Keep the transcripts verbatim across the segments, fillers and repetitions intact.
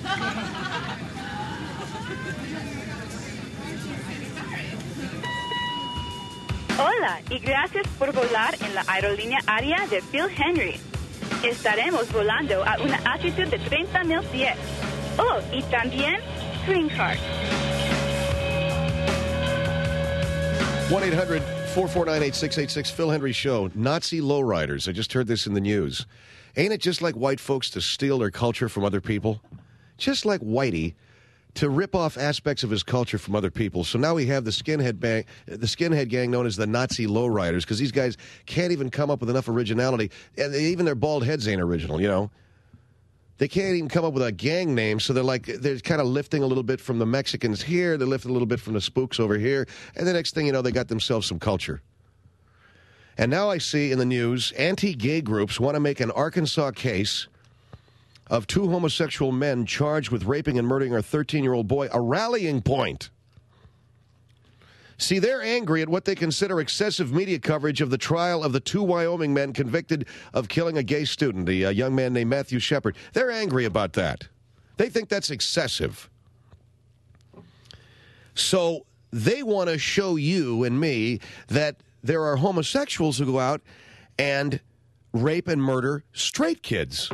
Hola, y gracias por volar en la aerolínea aérea de Phil Henry. Estaremos volando a una altitud de treinta mil pies. Oh, y también Green Card. one eight hundred four four nine eight six eight six, Phil Henry Show. Nazi lowriders. I just heard this in the news. Ain't it just like white folks to steal their culture from other people? Just like Whitey to rip off aspects of his culture from other people. So now we have the skinhead bang, the skinhead gang known as the Nazi lowriders, because these guys can't even come up with enough originality, and they, even their bald heads ain't original. You know, they can't even come up with a gang name. So they're like they're kind of lifting a little bit from the Mexicans here, they're lifting a little bit from the spooks over here, and the next thing you know, they got themselves some culture. And now I see in the news, anti-gay groups want to make an Arkansas case of two homosexual men charged with raping and murdering our thirteen-year-old boy, a rallying point. See, they're angry at what they consider excessive media coverage of the trial of the two Wyoming men convicted of killing a gay student, a, a young man named Matthew Shepard. They're angry about that. They think that's excessive. So they want to show you and me that there are homosexuals who go out and rape and murder straight kids.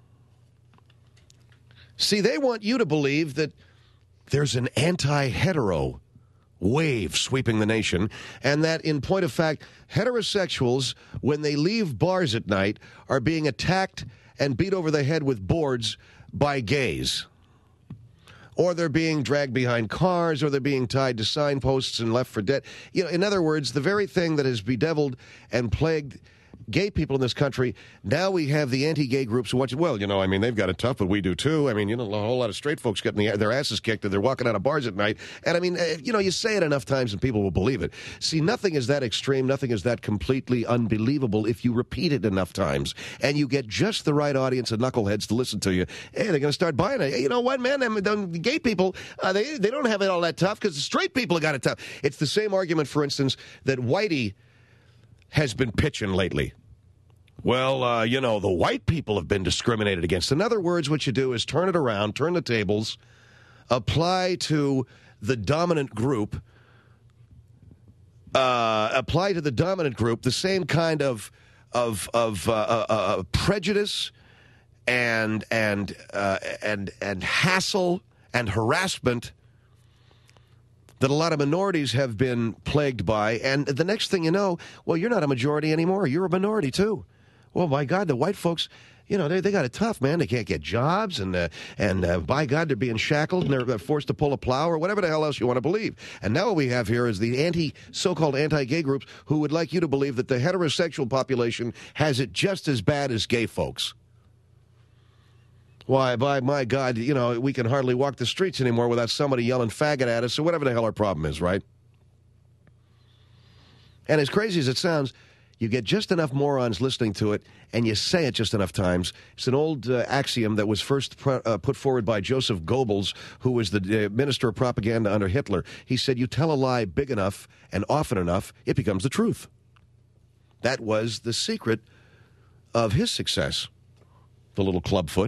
See, they want you to believe that there's an anti-hetero wave sweeping the nation, and that, in point of fact, heterosexuals, when they leave bars at night, are being attacked and beat over the head with boards by gays. Or they're being dragged behind cars, or they're being tied to signposts and left for dead. You know, in other words, the very thing that has bedeviled and plagued gay people in this country, now we have the anti-gay groups who watch it. Well, you know, I mean, they've got it tough, but we do too. I mean, you know, a whole lot of straight folks getting the, their asses kicked and they're walking out of bars at night. And I mean, you know, you say it enough times and people will believe it. See, nothing is that extreme. Nothing is that completely unbelievable if you repeat it enough times and you get just the right audience of knuckleheads to listen to you. Hey, they're going to start buying it. Hey, you know what, man? Them, them gay people, uh, they, they don't have it all that tough because the straight people have got it tough. It's the same argument, for instance, that Whitey has been pitching lately. Well, uh, you know, the white people have been discriminated against. In other words, what you do is turn it around, turn the tables, apply to the dominant group, uh, apply to the dominant group the same kind of of of uh, uh, uh, prejudice and and uh, and and hassle and harassment that a lot of minorities have been plagued by. And the next thing you know, well, you're not a majority anymore. You're a minority too. Well, by God, the white folks, you know, they they got it tough, man. They can't get jobs, and uh, and uh, by God, they're being shackled, and they're forced to pull a plow, or whatever the hell else you want to believe. And now what we have here is the anti, so-called anti-gay groups who would like you to believe that the heterosexual population has it just as bad as gay folks. Why, by my God, you know, we can hardly walk the streets anymore without somebody yelling faggot at us, or whatever the hell our problem is, right? And as crazy as it sounds, you get just enough morons listening to it, and you say it just enough times. It's an old uh, axiom that was first pr- uh, put forward by Joseph Goebbels, who was the uh, minister of propaganda under Hitler. He said, you tell a lie big enough and often enough, it becomes the truth. That was the secret of his success, the little clubfoot.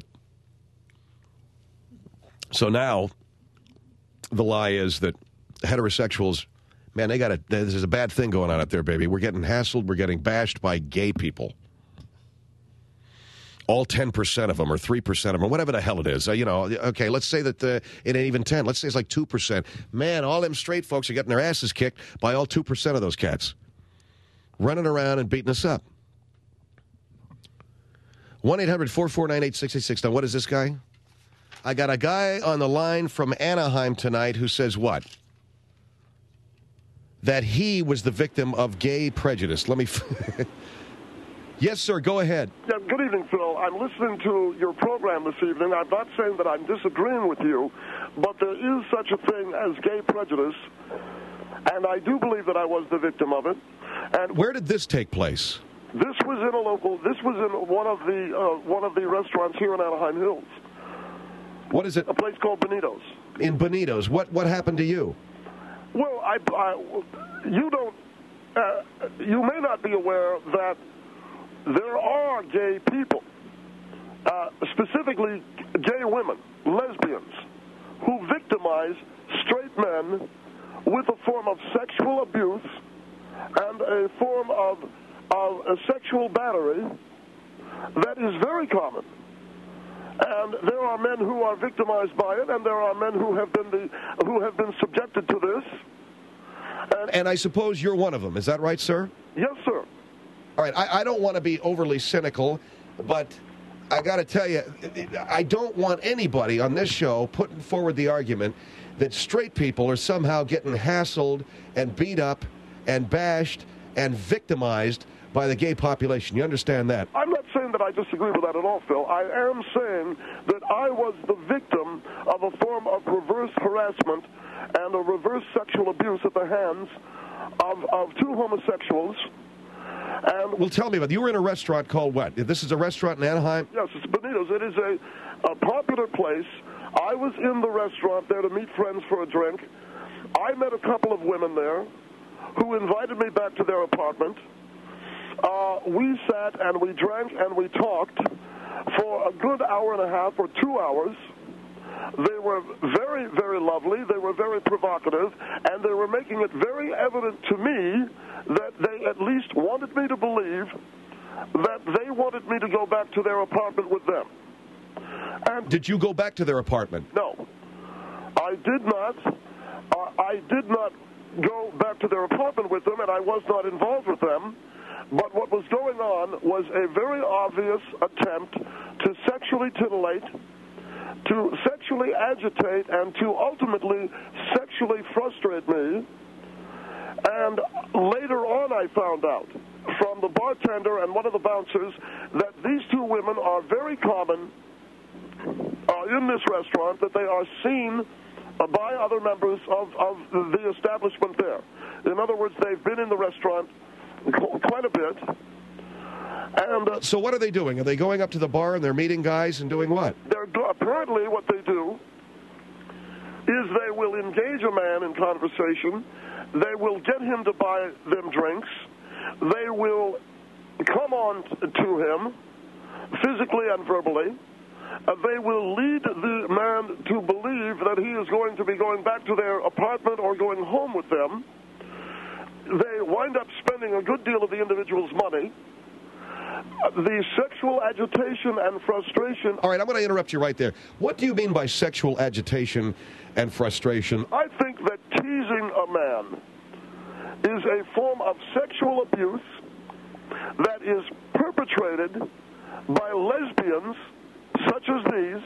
So now the lie is that heterosexuals, man, they got a, there's a bad thing going on out there, baby. We're getting hassled. We're getting bashed by gay people. All ten percent of them, or three percent of them, whatever the hell it is. Uh, you know, okay, let's say that uh, it ain't even ten. Let's say it's like two percent. Man, all them straight folks are getting their asses kicked by all two percent of those cats. Running around and beating us up. one eight hundred four four nine eight six eight six. Now, what is this guy? I got a guy on the line from Anaheim tonight who says what? That he was the victim of gay prejudice. Let me... F- yes, sir, go ahead. Yeah, good evening, Phil. I'm listening to your program this evening. I'm not saying that I'm disagreeing with you, but there is such a thing as gay prejudice, and I do believe that I was the victim of it. And where did this take place? This was in a local... This was in one of the uh, one of the restaurants here in Anaheim Hills. What is it? A place called Benito's. In Benito's. What, what happened to you? Well, I, I, you don't, uh, you may not be aware that there are gay people uh, specifically gay women, lesbians, who victimize straight men with a form of sexual abuse and a form of, of a sexual battery that is very common. And there are men who are victimized by it, and there are men who have been the, who have been subjected to this. And, And I suppose you're one of them. Is that right, sir? yes, sir. All right, I, I don't want to be overly cynical, but I got to tell you, I don't want anybody on this show putting forward the argument that straight people are somehow getting hassled and beat up and bashed and victimized by the gay population. You understand that? I'm not saying that I disagree with that at all, Phil. I am saying that I was the victim of a form of reverse harassment and a reverse sexual abuse at the hands of, of two homosexuals. And Well, tell me about it. You were in a restaurant called what? This is a restaurant in Anaheim? yes, it's Benito's. It is a, a popular place. I was in the restaurant there to meet friends for a drink. I met a couple of women there who invited me back to their apartment. Uh, we sat and we drank and we talked for a good hour and a half or two hours. They were very, very lovely. They were very provocative, and they were making it very evident to me that they at least wanted me to believe that they wanted me to go back to their apartment with them. And Did you go back to their apartment? no, I did not. Uh, I did not go back to their apartment with them, and I was not involved with them. But what was going on was a very obvious attempt to sexually titillate, to sexually agitate, and to ultimately sexually frustrate me. And later on I found out from the bartender and one of the bouncers that these two women are very common uh, in this restaurant, that they are seen uh, by other members of, of the establishment there. In other words, they've been in the restaurant qu- quite a bit. And uh, So what are they doing? Are they going up to the bar and they're meeting guys and doing what? they're go- apparently what they do is they will engage a man in conversation. They will get him to buy them drinks. They will come on t- to him physically and verbally. Uh, they will lead the man to believe that he is going to be going back to their apartment or going home with them. They wind up spending a good deal of the individual's money. Uh, the sexual agitation and frustration. All right, I'm going to interrupt you right there. What do you mean by sexual agitation and frustration? I think that teasing a man is a form of sexual abuse that is perpetrated by lesbians such as these,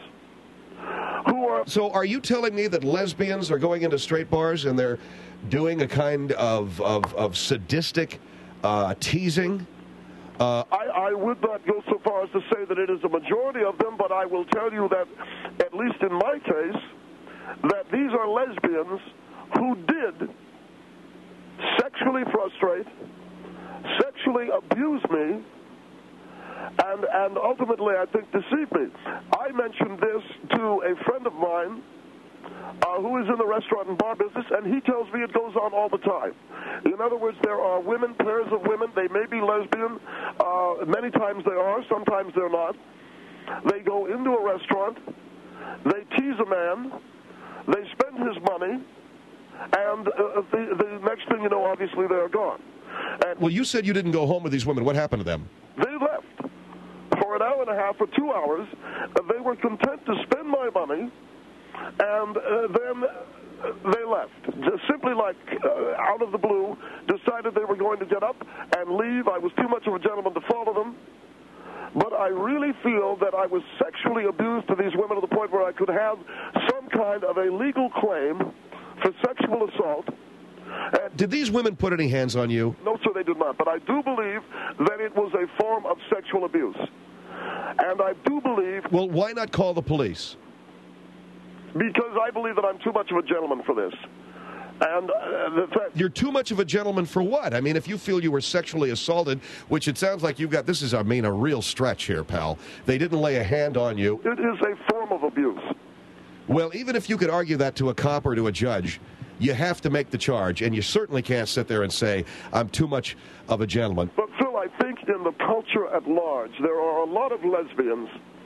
who are... So are you telling me that lesbians are going into straight bars and they're doing a kind of, of, of sadistic uh, teasing? Uh, I, I would not go so far as to say that it is a majority of them, but I will tell you that, at least in my case, that these are lesbians who did sexually frustrate, sexually abuse me, and, and ultimately, I think, deceive me. I mentioned this to a friend of mine uh, who is in the restaurant and bar business, and he tells me it goes on all the time. In other words, there are women, pairs of women. They may be lesbian. Uh, many times they are. Sometimes they're not. They go into a restaurant. They tease a man. They spend his money. And uh, the, the next thing you know, obviously, they're gone. And well, you said you didn't go home with these women. What happened to them? they left. For an hour and a half or two hours, uh, they were content to spend my money, and uh, then uh, they left. Just simply like uh, out of the blue, decided they were going to get up and leave. I was too much of a gentleman to follow them. But I really feel that I was sexually abused to these women to the point where I could have some kind of a legal claim for sexual assault. And Did these women put any hands on you? no, sir, they did not. But I do believe that it was a form of sexual abuse. And I do believe, Well, why not call the police? because I believe that I'm too much of a gentleman for this. And uh, the fact, You're too much of a gentleman for what? I mean, if you feel you were sexually assaulted, which it sounds like you've got, this is, I mean, a real stretch here, pal. They didn't lay a hand on you. it is a form of abuse. Well, even if you could argue that to a cop or to a judge, you have to make the charge, and you certainly can't sit there and say, I'm too much of a gentleman. But, Phil, I think in the culture at large, there are a lot of lesbians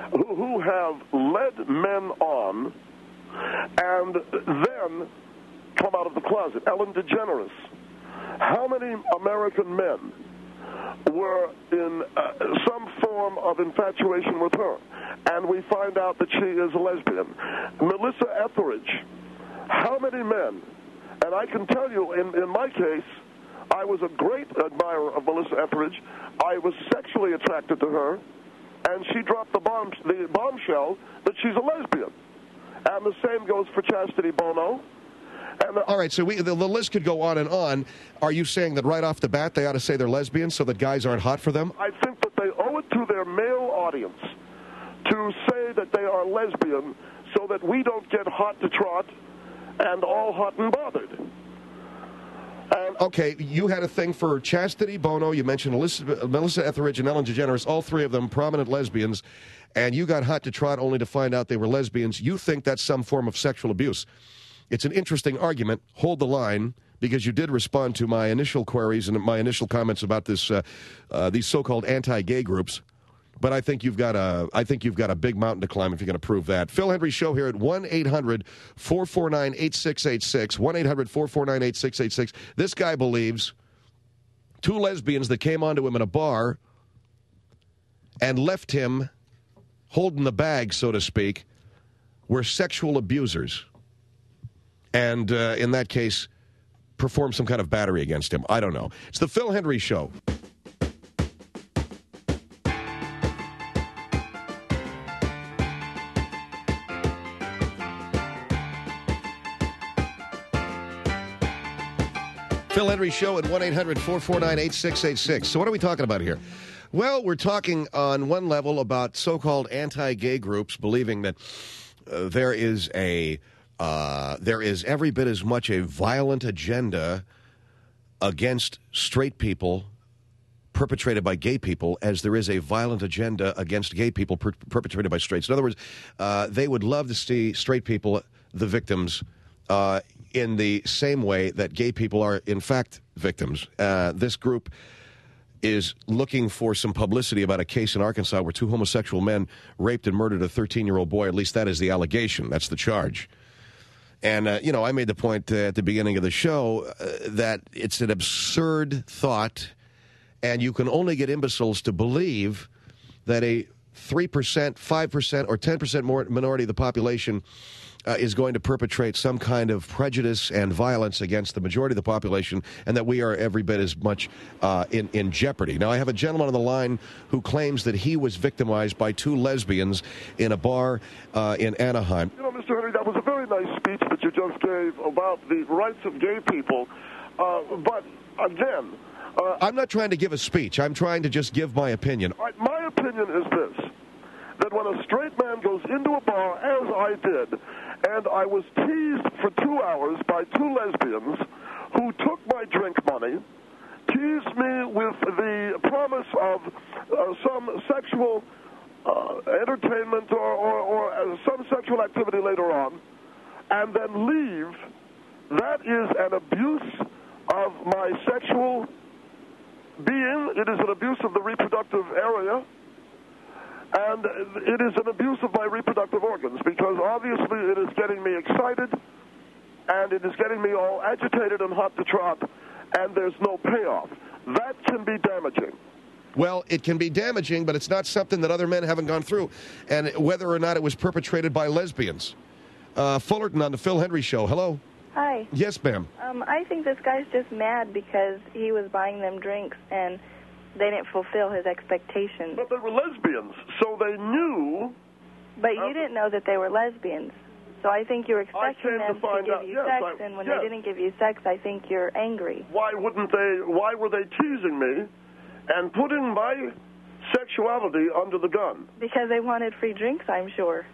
who, who have led men on and then come out of the closet. Ellen DeGeneres. How many American men were in uh, some form of infatuation with her? And we find out that she is a lesbian. Melissa Etheridge. How many men? And I can tell you, in, in my case, I was a great admirer of Melissa Etheridge. I was sexually attracted to her, and she dropped the bomb, the bombshell that she's a lesbian. And the same goes for Chastity Bono. And the, All right, so we, the, the list could go on and on. Are you saying that right off the bat they ought to say they're lesbians so that guys aren't hot for them? I think that they owe it to their male audience to say that they are lesbian so that we don't get hot to trot and all hot and bothered. And okay, you had a thing for Chastity Bono. You mentioned Elizabeth, Melissa Etheridge and Ellen DeGeneres, all three of them prominent lesbians, and you got hot to trot only to find out they were lesbians. You think that's some form of sexual abuse. It's an interesting argument. Hold the line, because you did respond to my initial queries and my initial comments about this, uh, uh, these so-called anti-gay groups. But I think you've got a, I think you've got a big mountain to climb if you're going to prove that. Phil Hendrie Show here at one eight hundred four four nine eight six eight six, one eight hundred four four nine eight six eight six. This guy believes two lesbians that came onto him in a bar and left him holding the bag, so to speak, were sexual abusers. And uh, in that case, performed some kind of battery against him. I don't know. It's the Phil Hendrie Show. Phil Hendrie Show at one eight hundred four four nine eight six eight six. So what are we talking about here? Well, we're talking on one level about so-called anti-gay groups believing that uh, there is a uh, there is every bit as much a violent agenda against straight people perpetrated by gay people as there is a violent agenda against gay people per- perpetrated by straights. In other words, uh, they would love to see straight people the victims uh, in the same way that gay people are, in fact, victims. Uh, this group is looking for some publicity about a case in Arkansas where two homosexual men raped and murdered a thirteen-year-old boy. At least that is the allegation. That's the charge. And, uh, you know, I made the point uh, at the beginning of the show uh, that it's an absurd thought, and you can only get imbeciles to believe that a three percent, five percent, or ten percent more minority of the population uh, is going to perpetrate some kind of prejudice and violence against the majority of the population, and that we are every bit as much uh, in, in jeopardy. Now, I have a gentleman on the line who claims that he was victimized by two lesbians in a bar uh, in Anaheim. You know, Mister Henry, that was a very nice speech that you just gave about the rights of gay people. Uh, but, again... Uh, I'm not trying to give a speech. I'm trying to just give my opinion. Right, my opinion is this, that when a straight man goes into a bar, as I did, and I was teased for two hours by two lesbians who took my drink money, teased me with the promise of uh, some sexual uh, entertainment or, or, or uh, some sexual activity later on, and then leave, that is an abuse of my sexual being. It is an abuse of the reproductive area, and it is an abuse of my reproductive organs, because obviously it is getting me excited, and it is getting me all agitated and hot to trot, and there's no payoff. That can be damaging. Well, it can be damaging, but it's not something that other men haven't gone through, and whether or not it was perpetrated by lesbians. Uh, Fullerton on the Phil Hendrie Show. Hello. Hi. Yes, ma'am. Um, I think this guy's just mad because he was buying them drinks and they didn't fulfill his expectations. But they were lesbians, so they knew... But you didn't know that they were lesbians. So I think you were expecting them to, to give out, you yes, sex, I, and when yes. they didn't give you sex, I think you're angry. Why wouldn't they, why were they teasing me and putting my sexuality under the gun? Because they wanted free drinks, I'm sure.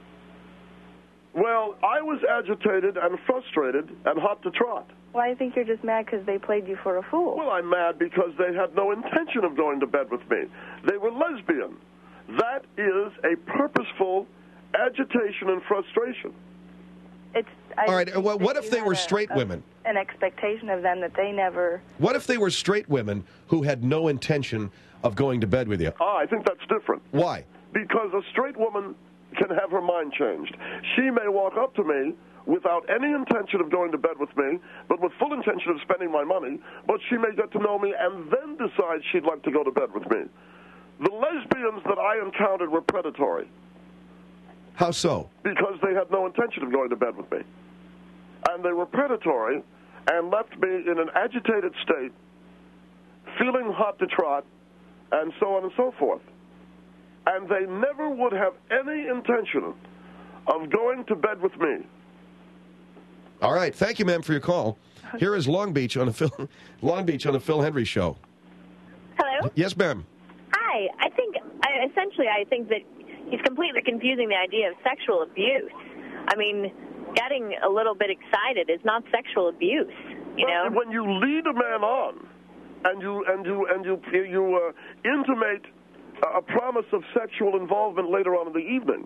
Well, I was agitated and frustrated and hot to trot. Well, I think you're just mad because they played you for a fool. Well, I'm mad because they had no intention of going to bed with me. They were lesbian. That is a purposeful agitation and frustration. It's. I All right, well, what if they were a, straight a, women? An expectation of them that they never... What if they were straight women who had no intention of going to bed with you? Ah, I think that's different. Why? because a straight woman can have her mind changed. She may walk up to me without any intention of going to bed with me, but with full intention of spending my money, but she may get to know me and then decide she'd like to go to bed with me. The lesbians that I encountered were predatory. How so? Because they had no intention of going to bed with me. And they were predatory and left me in an agitated state, feeling hot to trot, and so on and so forth. And they never would have any intention of going to bed with me. All right. Thank you, ma'am, for your call. Here is Long Beach on the Phil, Long Beach on the Phil Hendrie Show. Hello? Yes, ma'am. Hi. I think, I, essentially, I think that he's completely confusing the idea of sexual abuse. I mean, getting a little bit excited is not sexual abuse, you well, know? When you lead a man on and you and you and you you uh, intimate a promise of sexual involvement later on in the evening,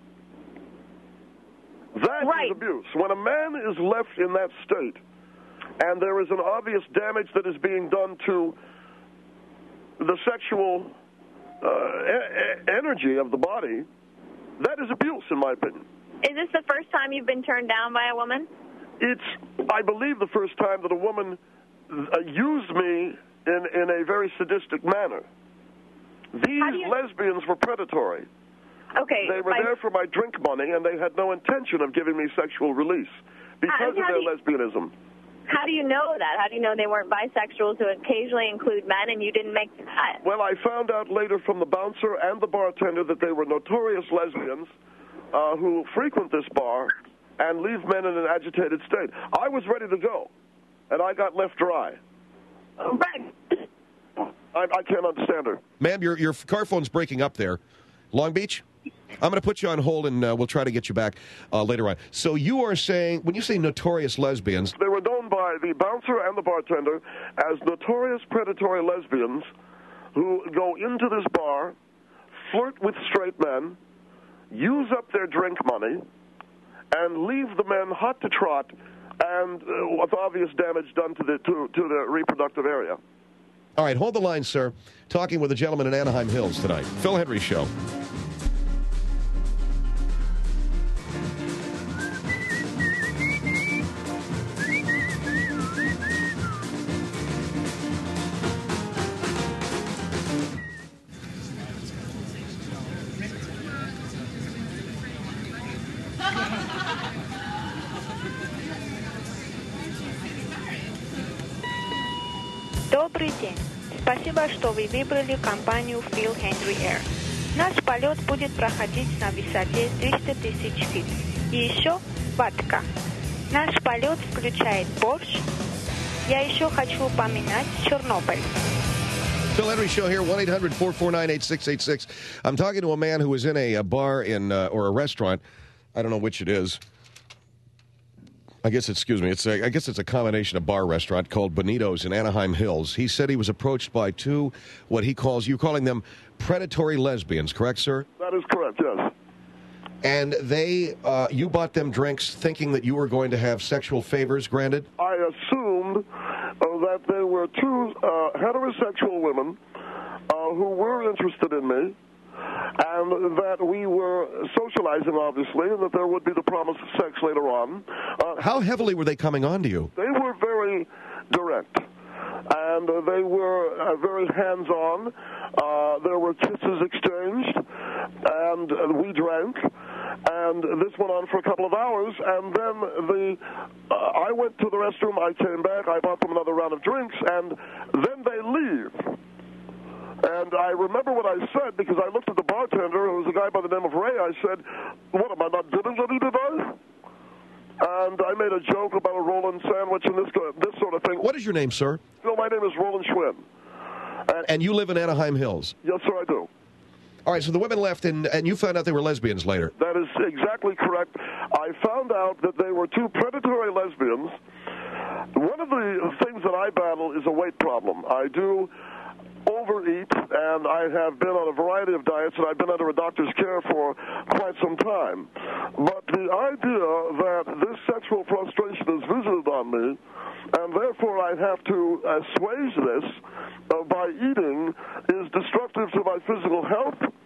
that right. is abuse. When a man is left in that state and there is an obvious damage that is being done to the sexual uh, e- energy of the body, that is abuse, in my opinion. Is this the first time you've been turned down by a woman? It's, I believe, the first time that a woman uh, used me in, in a very sadistic manner. These you... lesbians were predatory. Okay. They were my... there for my drink money, and they had no intention of giving me sexual release because how, of how their you... lesbianism. How do you know that? How do you know they weren't bisexuals who occasionally include men and you didn't make the cut? Well, I found out later from the bouncer and the bartender that they were notorious lesbians uh, who frequent this bar and leave men in an agitated state. I was ready to go, and I got left dry. Right. I, I can't understand her. Ma'am, your, your car phone's breaking up there. Long Beach? I'm going to put you on hold, and uh, we'll try to get you back uh, later on. So you are saying, when you say notorious lesbians... They were known by the bouncer and the bartender as notorious predatory lesbians who go into this bar, flirt with straight men, use up their drink money, and leave the men hot to trot and uh, with obvious damage done to the, to, to the reproductive area. All right, hold the line, sir. Talking with a gentleman in Anaheim Hills tonight. Phil Hendrie Show. Добрый день. Спасибо, что вы выбрали компанию Phil Hendrie Air. Наш полет будет проходить на высоте триста тысяч фит. И еще водка. Наш полет включает борщ. Я еще хочу упомянать Чернобыль. Phil Hendrie Show here, one eight hundred four four nine eight six eight six. I'm talking to a man who was in a, a bar in uh, or a restaurant. I don't know which it is. I guess, excuse me, it's a, I guess it's a combination of bar restaurant called Bonito's in Anaheim Hills. He said he was approached by two, what he calls, you calling them predatory lesbians, correct, sir? That is correct, yes. And they, uh, you bought them drinks thinking that you were going to have sexual favors granted? I assumed uh, that they were two uh, heterosexual women uh, who were interested in me, and that we were socializing, obviously, and that there would be the promise of sex later on. Uh, How heavily were they coming on to you? They were very direct, and uh, they were uh, very hands-on. Uh, there were kisses exchanged, and uh, we drank, and this went on for a couple of hours, and then the uh, I went to the restroom, I came back, I bought them another round of drinks, and then they leave. And I remember what I said, because I looked at the bartender, who was a guy by the name of Ray. I said, what, am I not getting any today? And I made a joke about a Roland sandwich and this this sort of thing. What is your name, sir? No, my name is Roland Schwinn. And, and you live in Anaheim Hills? Yes, sir, I do. All right, so the women left, and, and you found out they were lesbians later. That is exactly correct. I found out that they were two predatory lesbians. One of the things that I battle is a weight problem. I do overeat, and I have been on a variety of diets, and I've been under a doctor's care for quite some time. But the idea that this sexual frustration is visited on me, and therefore I have to assuage this uh, by eating, is destructive to my physical health. It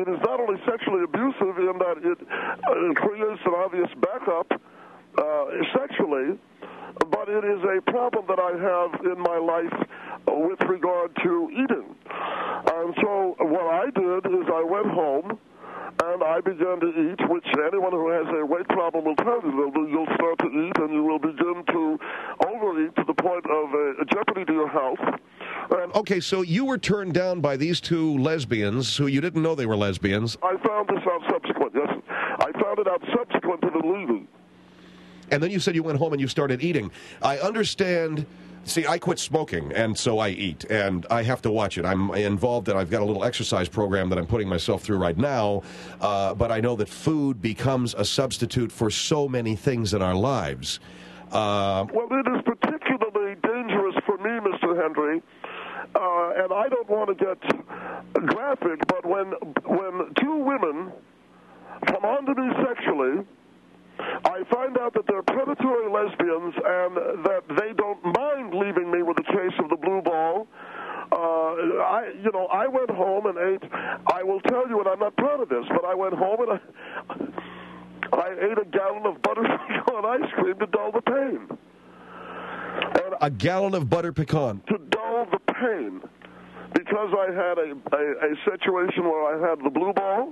it is not only sexually abusive in that it uh, creates an obvious backup uh, sexually, but it is a problem that I have in my life with regard to eating. And so what I did is I went home and I began to eat, which anyone who has a weight problem will tell you. You'll start to eat and you will begin to overeat to the point of a jeopardy to your health. And okay, so you were turned down by these two lesbians who you didn't know they were lesbians. I found this out subsequent, yes. I found it out subsequent to the leaving. And then you said you went home and you started eating. I understand. See, I quit smoking, and so I eat, and I have to watch it. I'm involved, and I've got a little exercise program that I'm putting myself through right now, uh, but I know that food becomes a substitute for so many things in our lives. Uh, well, it is particularly dangerous for me, Mister Henry, uh, and I don't want to get graphic, but when when two women come on to me sexually, I find out that they're predatory lesbians and that they don't mind leaving me with a case of the blue ball. Uh, I, you know, I went home and ate. I will tell you, and I'm not proud of this, but I went home and I, I ate a gallon of butter pecan ice cream to dull the pain. And a gallon of butter pecan to dull the pain, because I had a, a, a situation where I had the blue ball.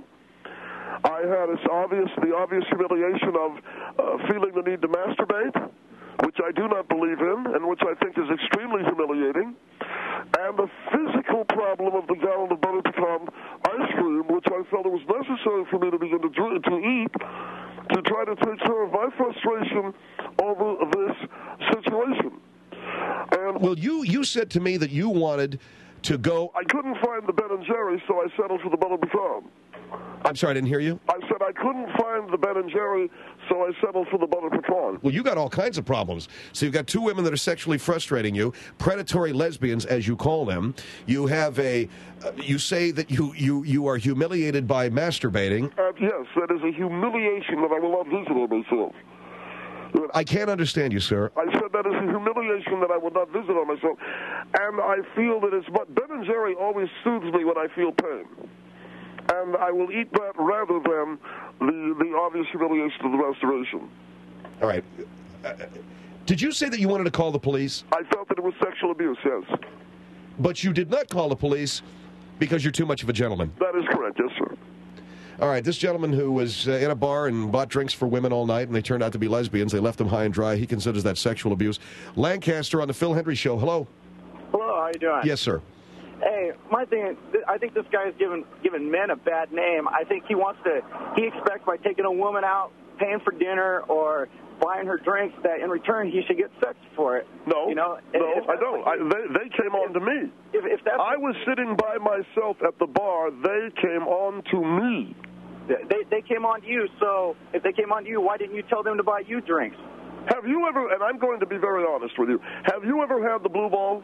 I had this obvious, the obvious humiliation of uh, feeling the need to masturbate, which I do not believe in, and which I think is extremely humiliating, and the physical problem of the gallon of butter pecan ice cream, which I felt it was necessary for me to begin to, drink, to eat to try to take care of my frustration over this situation. And well, you, you said to me that you wanted to go... I couldn't find the Ben and Jerry, so I settled for the butter pecan. I'm sorry, I didn't hear you. I said I couldn't find the Ben and Jerry, so I settled for the butter pecan. Well, you got all kinds of problems. So you've got two women that are sexually frustrating you, predatory lesbians, as you call them. You have a, uh, you say that you, you, you are humiliated by masturbating. Uh, yes, that is a humiliation that I will not visit on myself. I can't understand you, sir. I said that is a humiliation that I will not visit on myself. And I feel that it's, but Ben and Jerry always soothes me when I feel pain. And I will eat that rather than the, the obvious humiliation of the masturbation. All right. Uh, did you say that you wanted to call the police? I felt that it was sexual abuse, yes. But you did not call the police because you're too much of a gentleman. That is correct, yes, sir. All right, this gentleman who was uh, in a bar and bought drinks for women all night, and they turned out to be lesbians. They left him high and dry. He considers that sexual abuse. Lancaster on the Phil Hendry Show. Hello. Hello, how you doing? Yes, sir. Hey, my thing, I think this guy is giving giving men a bad name. I think he wants to, he expects by taking a woman out, paying for dinner, or buying her drinks, that in return he should get sex for it. No, you know? no, I don't. I, they, they came on to me. If, if that's, I was sitting by myself at the bar. They came on to me. They, they came on to you, so if they came on to you, why didn't you tell them to buy you drinks? Have you ever, and I'm going to be very honest with you, have you ever had the blue ball?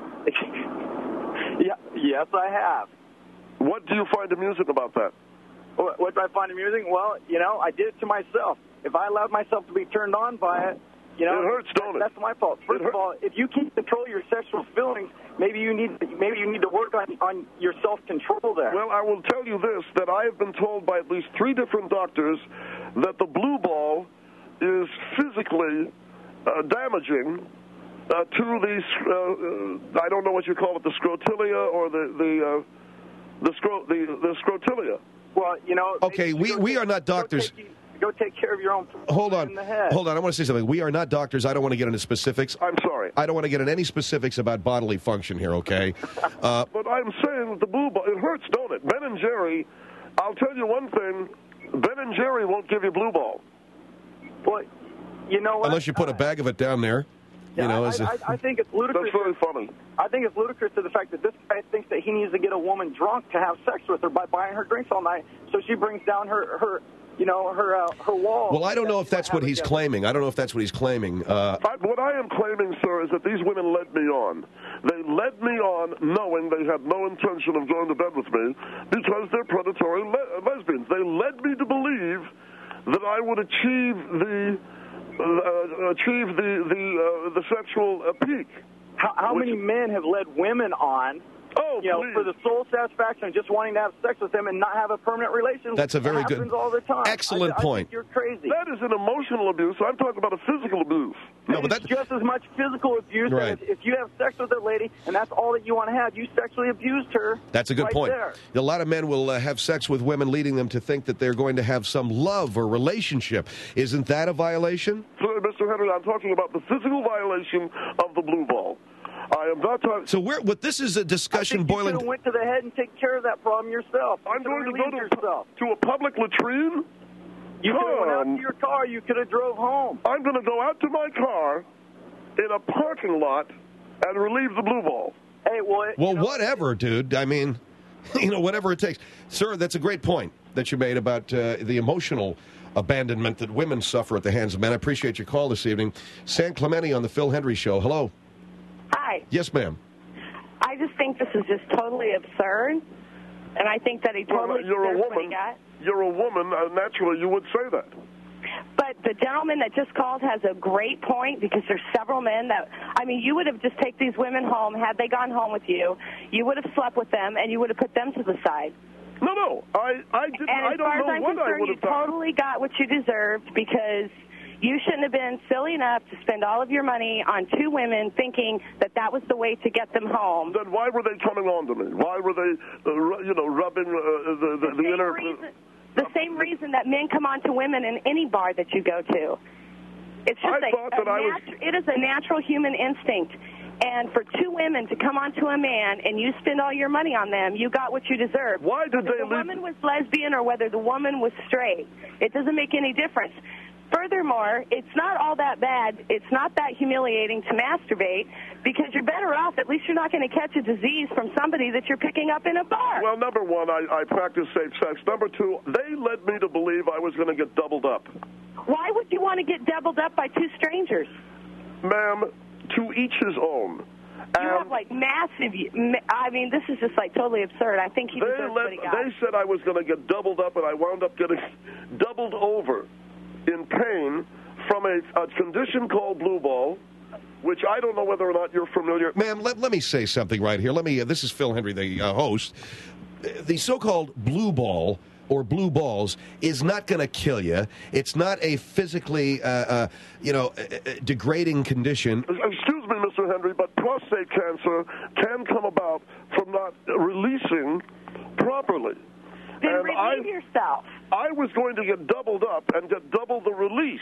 Yeah, yes, I have. What do you find amusing about that? What, what do I find amusing? Well, you know, I did it to myself. If I allowed myself to be turned on by it, you know, it hurts, don't it? That's my fault. First of all, if you can't control your sexual feelings, maybe you need maybe you need to work on on your self-control there. Well, I will tell you this: that I have been told by at least three different doctors that the blue ball is physically uh, damaging uh, to the uh, uh, I don't know what you call it, the scrotilia or the the uh, the, scro- the the scrotilia. Well, you know. Okay, we we are not doctors. Go take care of your own Hold on. in the head. Hold on. I want to say something. We are not doctors. I don't want to get into specifics. I'm sorry. I don't want to get into any specifics about bodily function here, okay? Uh, but I'm saying that the blue ball, it hurts, don't it? Ben and Jerry, I'll tell you one thing, Ben and Jerry won't give you blue ball. Well, you know what? Unless you put a bag of it down there. Yeah, you know, I, as I, a, I, I think it's ludicrous. That's very funny. I think it's ludicrous to the fact that this guy thinks that he needs to get a woman drunk to have sex with her by buying her drinks all night, so she brings down her... her you know, her uh, her wall. Well, I don't know if that's what he's claiming. I don't know if that's what he's claiming. Uh, I, what I am claiming, sir, is that these women led me on. They led me on knowing they had no intention of going to bed with me because they're predatory le- lesbians. They led me to believe that I would achieve the uh, achieve the the uh, the sexual uh, peak. How, how many men have led women on Oh, you know, please. for the soul satisfaction of just wanting to have sex with them and not have a permanent relationship. That's a very It happens good- all the time. excellent I, I point. think you're crazy. That is an emotional abuse. I'm talking about a physical abuse. No, but It's that, just as much physical abuse. Right. As if you have sex with a lady and that's all that you want to have, you sexually abused her. that's a good right point. There. A lot of men will uh, have sex with women, leading them to think that they're going to have some love or relationship. Isn't that a violation? So, Mister Henry, I'm talking about the physical violation of the blue ball. I am not talking. So we're, what this is a I discussion think you boiling. should have went to the head and take care of that problem yourself. You I'm could have going to go relieved to, yourself. to a public latrine? You could have went out Tom. to your car. You could have drove home. I'm going to go out to my car in a parking lot and relieve the blue ball. Hey, well, it- Well, you know, whatever, dude. I mean, you know, whatever it takes. Sir, that's a great point that you made about uh, the emotional abandonment that women suffer at the hands of men. I appreciate your call this evening. San Clemente on the Phil Hendry Show. Hello. Hi. Yes, ma'am. I just think this is just totally absurd, and I think that he totally You're a deserves what he woman. got. You're a woman. Uh, naturally, you would say that. But the gentleman that just called has a great point because there's several men that, I mean, you would have just taken these women home. Had they gone home with you, you would have slept with them, and you would have put them to the side. No, no. I, I didn't. And I as don't far as know I'm what I concerned, would you have done. totally got what you deserved because you shouldn't have been silly enough to spend all of your money on two women thinking that that was the way to get them home. Then why were they coming on to me? Why were they, uh, ru- you know, rubbing uh, the, the, the, same inner... reason, the same reason that men come on to women in any bar that you go to. It's just I a, thought a that I was- natu- it is a natural human instinct. And for two women to come onto a man and you spend all your money on them, you got what you deserve. Why did whether they the leave- woman was lesbian or whether the woman was straight, it doesn't make any difference. Furthermore, it's not all that bad. It's not that humiliating to masturbate because you're better off. At least you're not going to catch a disease from somebody that you're picking up in a bar. Well, number one, I, I practice safe sex. Number two, they led me to believe I was going to get doubled up. Why would you want to get doubled up by two strangers? Ma'am, to each his own. You have like massive. I mean, this is just like totally absurd. I think he They, deserves let, what he got. they said I was going to get doubled up, and I wound up getting doubled over in pain from a, a condition called blue ball, which I don't know whether or not you're familiar. Ma'am, let, let me say something right here. Let me. Uh, this is Phil Hendry, the uh, host. The so-called blue ball or blue balls is not going to kill you. It's not a physically, uh, uh, you know, uh, uh, degrading condition. Excuse me, Mister Henry, but prostate cancer can come about from not releasing properly. Then and relieve I, yourself. I was going to get doubled up and get double the release.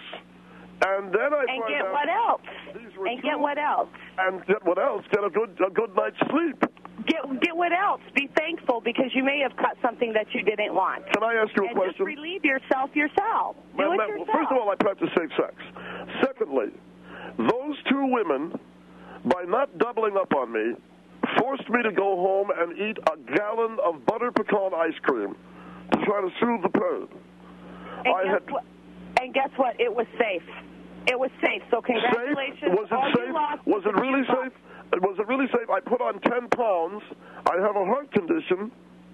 And then I And find get out what else? these were And two- get what else? And get what else? Get a good a good night's sleep. Get get what else? Be thankful because you may have cut something that you didn't want. Can I ask you a and question? just relieve yourself yourself. Do Ma'am, it ma'am, yourself. First of all, I practice safe sex. Secondly, those two women, by not doubling up on me, forced me to go home and eat a gallon of butter pecan ice cream to try to soothe the pain. and, I guess had what? and guess what? It was safe. It was safe. So congratulations. safe. Was All it you safe? lost Was it was really you lost. safe? Was it really safe? I put on ten pounds. I have a heart condition.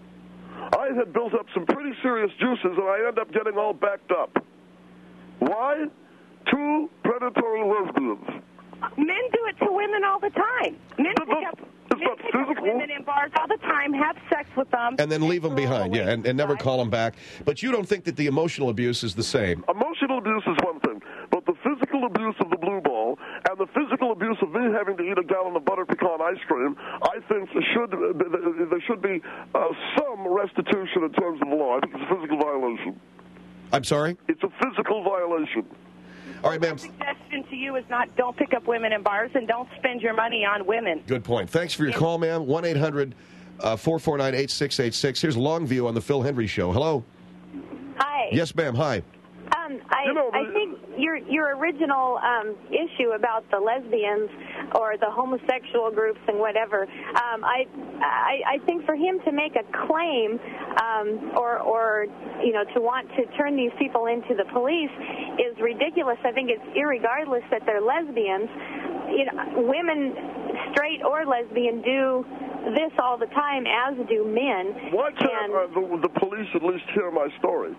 I had built up some pretty serious juices, and I end up getting all backed up. Why? Two predatory lesbians. Men do it to women all the time. Men But pick look, up, it's men not pick up physical. women in bars all the time, have sex with them, And then leave them throw behind, away yeah, and, and never inside. call them back. But you don't think that the emotional abuse is the same. Emotional abuse is one thing, but the physical abuse of the blue ball and the physical abuse of me having to eat a gallon of butter pecan ice cream, I think should there should be uh, some restitution in terms of the law. I think it's a physical violation. I'm sorry? It's a physical violation. All right, ma'am. My suggestion to you is not don't pick up women in bars and don't spend your money on women. Good point. Thanks for your call, ma'am. one eight hundred four four nine eight six eight six. Here's Longview on the Phil Hendry Show. Hello. Hi. Yes, ma'am. Hi. Um, I, You know, I the- think your your original um, issue about the lesbians or the homosexual groups and whatever, um, I, I I think for him to make a claim um, or or you know to want to turn these people into the police is ridiculous. I think it's irregardless that they're lesbians. You know, women, straight or lesbian, do this all the time, as do men. Why can't And- uh, the, the police at least hear my story?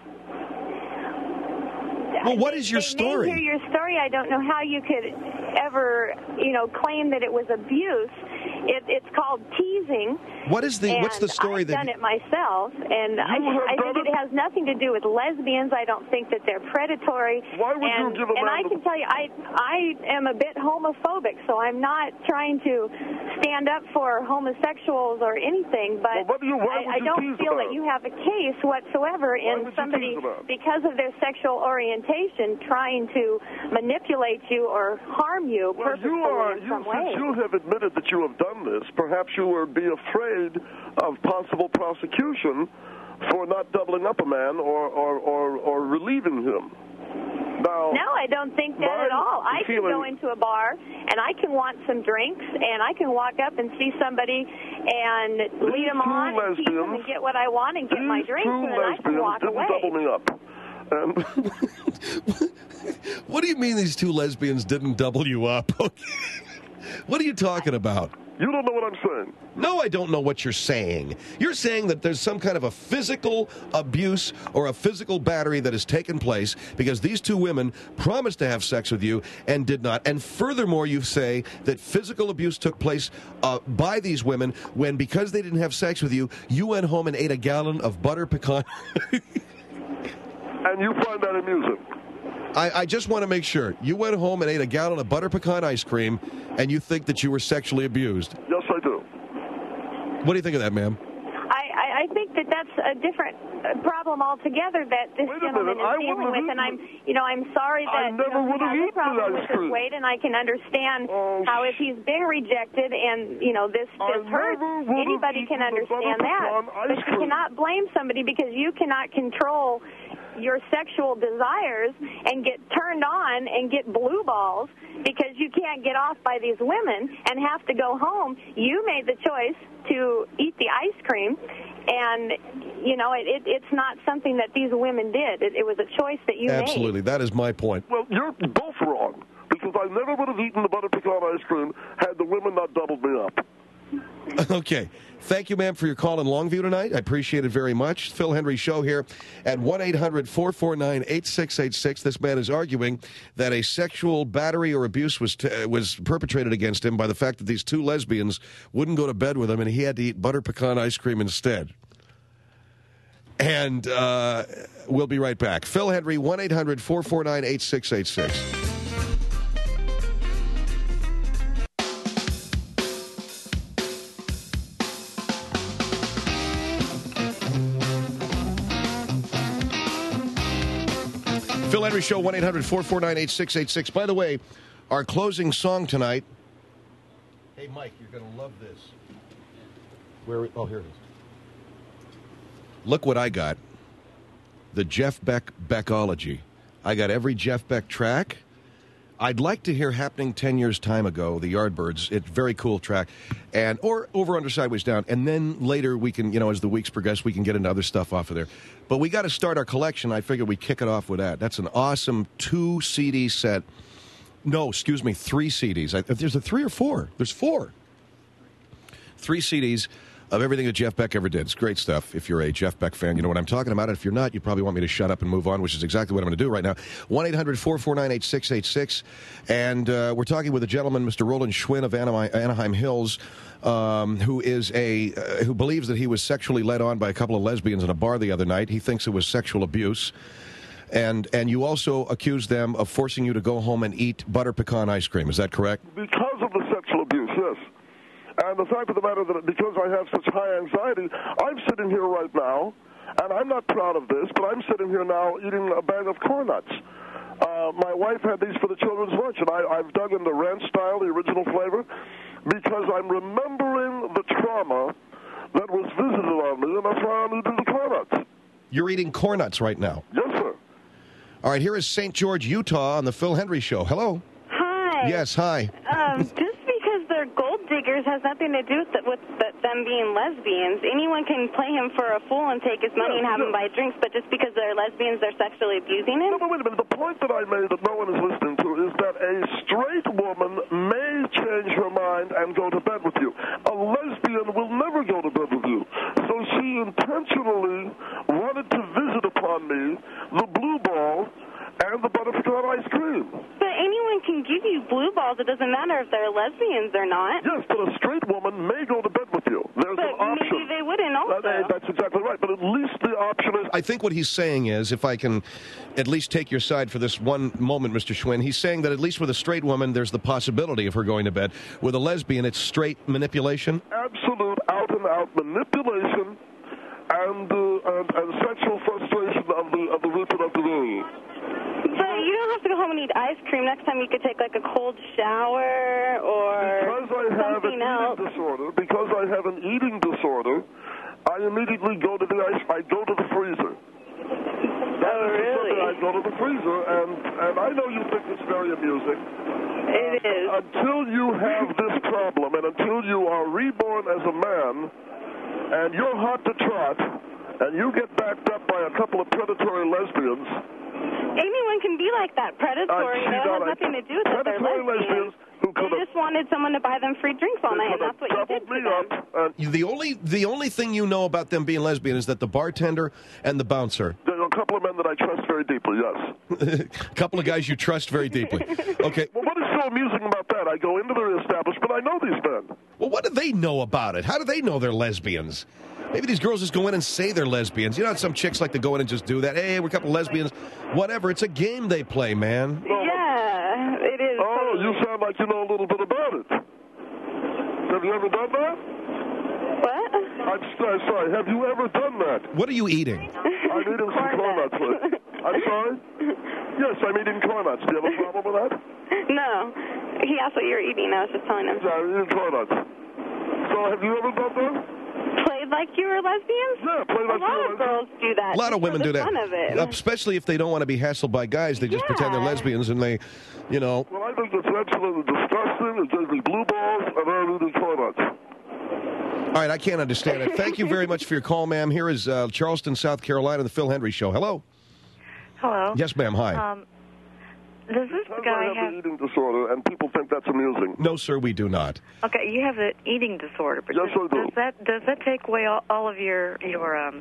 Well, what is your they story? May hear your story. I don't know how you could ever, you know, claim that it was abuse It, it's called teasing. What is the and what's the story I've that done it myself, and I, I think it has nothing to do with lesbians. I don't think that they're predatory. Why would and, you give a And man I the- can tell you, I I am a bit homophobic, so I'm not trying to stand up for homosexuals or anything. But well, what do you, why I, I would you don't tease feel about? that you have a case whatsoever Why in would you somebody tease about? because of their sexual orientation trying to manipulate you or harm you Well, purposefully you are, in you, some way. since you have admitted that you have done this, perhaps you would be afraid of possible prosecution for not doubling up a man or, or, or, or relieving him. Now, No, I don't think that my at all. I can feeling- go into a bar and I can want some drinks and I can walk up and see somebody and lead them two on and tease them and lesbians- get what I want and get my these drinks two and then I can lesbians walk didn't away. double me up. And What do you mean these two lesbians didn't double you up? What are you talking about? you don't know what I'm saying. No, I don't know what you're saying. You're saying that there's some kind of a physical abuse or a physical battery that has taken place because these two women promised to have sex with you and did not. And furthermore, you say that physical abuse took place uh, by these women when, because they didn't have sex with you, you went home and ate a gallon of butter pecan. And you find that amusing. I, I just want to make sure. You went home and ate a gallon of butter pecan ice cream, and you think that you were sexually abused. Yes, I do. What do you think of that, ma'am? I, I, I think that that's a different uh, problem altogether that this Wait a gentleman minute, is I dealing wouldn't with, have and I'm, eaten- you know, I'm sorry I that you never know, he would have has a eaten problem the with ice his cream. weight, and I can understand Oh, how if he's been rejected and you know this I this hurts, never would have anybody can eaten the understand butter that. pecan ice But you cream. cannot blame somebody because you cannot control your sexual desires and get turned on and get blue balls because you can't get off by these women and have to go home. You made the choice to eat the ice cream, and you know it, it, it's not something that these women did. It, it was a choice that you Absolutely. made. That is my point. Well, you're both wrong, because I never would have eaten the butter pecan ice cream had the women not doubled me up. Okay. Thank you, ma'am, for your call in Longview tonight. I appreciate it very much. Phil Hendrie Show here at one eight hundred four four nine eight six eight six. This man is arguing that a sexual battery or abuse was t- was perpetrated against him by the fact that these two lesbians wouldn't go to bed with him and he had to eat butter pecan ice cream instead. And uh, we'll be right back. Phil Hendrie, one eight hundred four four nine eight six eight six. Phil Hendrie Show, one eight hundred four four nine eight six eight six. By the way, our closing song tonight. Hey, Mike, you're going to love this. Where? Oh, here it is. Look what I got. The Jeff Beck Beckology. I got every Jeff Beck track. I'd like to hear Happening ten Years Time Ago, the Yardbirds. It's a very cool track. And or Over, Under, Sideways, Down. And then later we can, you know, as the weeks progress, we can get into other stuff off of there. But we got to start our collection. I figured we'd kick it off with that. That's an awesome two C D set. No, excuse me, three C Ds. I, there's a three or four. There's four. Three C Ds of everything that Jeff Beck ever did. It's great stuff. If you're a Jeff Beck fan, you know what I'm talking about. If you're not, you probably want me to shut up and move on, which is exactly what I'm going to do right now. one eight hundred four four nine eight six eight six. And uh, we're talking with a gentleman, Mister Roland Schwinn of Anaheim, Anaheim Hills, um, who is a uh, who believes that he was sexually led on by a couple of lesbians in a bar the other night. He thinks it was sexual abuse. And and you also accuse them of forcing you to go home and eat butter pecan ice cream. Is that correct? Because of the sexual abuse, yes. And the fact of the matter that because I have such high anxiety, I'm sitting here right now, and I'm not proud of this, but I'm sitting here now eating a bag of corn nuts. Uh, my wife had these for the children's lunch, and I, I've dug into ranch style, the original flavor, because I'm remembering the trauma that was visited on me, and that's why I'm eating the corn nuts. You're eating corn nuts right now. Yes, sir. All right, here is Saint George, Utah on the Phil Hendrie Show. Hello. Hi. Yes, hi. Um, just because they're gold diggers has nothing to do with, the, with the, them being lesbians. Anyone can play him for a fool and take his money and have him buy drinks, but just because they're lesbians, they're sexually abusing him? No, but wait a minute. The point that I made that no one is listening to is that a straight woman may change her mind and go to bed with you. A lesbian will never go to bed with you. So she he intentionally wanted to visit upon me the blue ball and the butterscotch ice cream. But anyone can give you blue balls. It doesn't matter if they're lesbians or not. Yes, but a straight woman may go to bed with you. There's but an option. maybe they wouldn't also. That, that's exactly right. But at least the option is... I think what he's saying is, if I can at least take your side for this one moment, Mister Schwinn, he's saying that at least with a straight woman, there's the possibility of her going to bed. With a lesbian, it's straight manipulation? Absolute out-and-out manipulation and, uh, and, and sexual frustration of the, of the reproductive area. But you don't have to go home and eat ice cream. Next time you could take like a cold shower or because I have something an else. eating disorder, because I have an eating disorder, I immediately go to the ice. I go to the freezer. Oh, really? I go to the freezer, and and I know you think it's very amusing. It is. Until you have this problem, and until you are reborn as a man, and you're hot to trot, and you get backed up by a couple of predatory lesbians. Anyone can be like that, predatory. That has nothing to do with it. They're lesbians. They just wanted someone to buy them free drinks all night, and that's what you did to them. The only the only thing you know about them being lesbian is that the bartender and the bouncer. There are a couple of men that I trust very deeply, yes. A couple of guys you trust very deeply. Okay. Well, what is so amusing about that? I go into their establishment, I know these men. Well, what do they know about it? How do they know they're lesbians? Maybe these girls just go in and say they're lesbians. You know how some chicks like to go in and just do that? Hey, we're a couple of lesbians. Whatever. It's a game they play, man. Yeah, it is. Oh, you sound like you know a little bit about it. Have you ever done that? What? I'm, I'm sorry. Have you ever done that? What are you eating? I'm eating some corn nuts. I'm sorry? Yes, I'm eating corn nuts. Do you have a problem with that? No. He asked what you were eating. I was just telling him. Yeah, I'm eating corn nuts. So have you ever done that? Played like you were lesbians? Yeah, played like a lot of girls do that. A lot of women do that. Fun of it. Especially if they don't want to be hassled by guys. They just Yeah. pretend they're lesbians and they, you know. Well, I think it's absolutely disgusting. It gives me blue balls, and I'm eating corn nuts. All right, I can't understand it. Thank you very much for your call, ma'am. Here is uh, Charleston, South Carolina, the Phil Henry Show. Hello. Hello. Yes, ma'am. Hi. Um, does this Because guy I have have... an eating disorder, and people think that's amusing. No, sir, we do not. Okay, you have an eating disorder, but Yes, does, I do. does that does that take away all, all of your your um,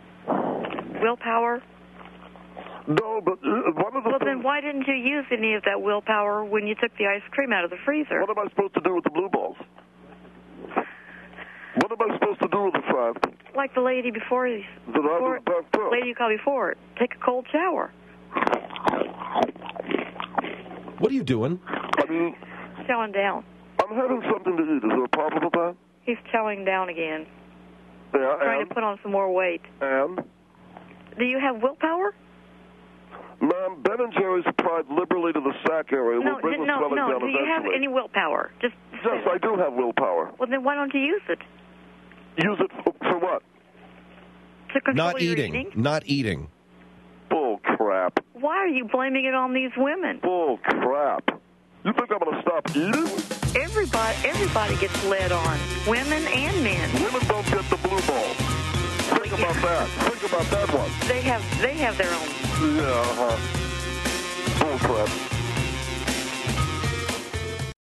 willpower? No, but uh, one of the Well, things... then why didn't you use any of that willpower when you took the ice cream out of the freezer? What am I supposed to do with the blue balls? What am I supposed to do with the fact Like the lady before you, that I before, was backed up? lady you called before, take a cold shower. What are you doing? I mean, Chowing down. I'm having something to eat. Is there a problem with that? He's chowing down again. Yeah, Trying and? to put on some more weight. And? Do you have willpower? Ma'am, Ben and Jerry's applied liberally to the sac area. No, We'll bring the no, swelling no. down Do you have eventually. any willpower? Just Yes, I do have willpower. Well, then why don't you use it? Use it for, for what? To control Not your eating. eating? Not eating. Bull crap. Why are you blaming it on these women? Bull crap. You think I'm going to stop eating? Everybody, everybody gets led on, women and men. Women don't get the blue ball. Think about that. Think about that one. They have, they have their own. Yeah, uh-huh. Bull crap.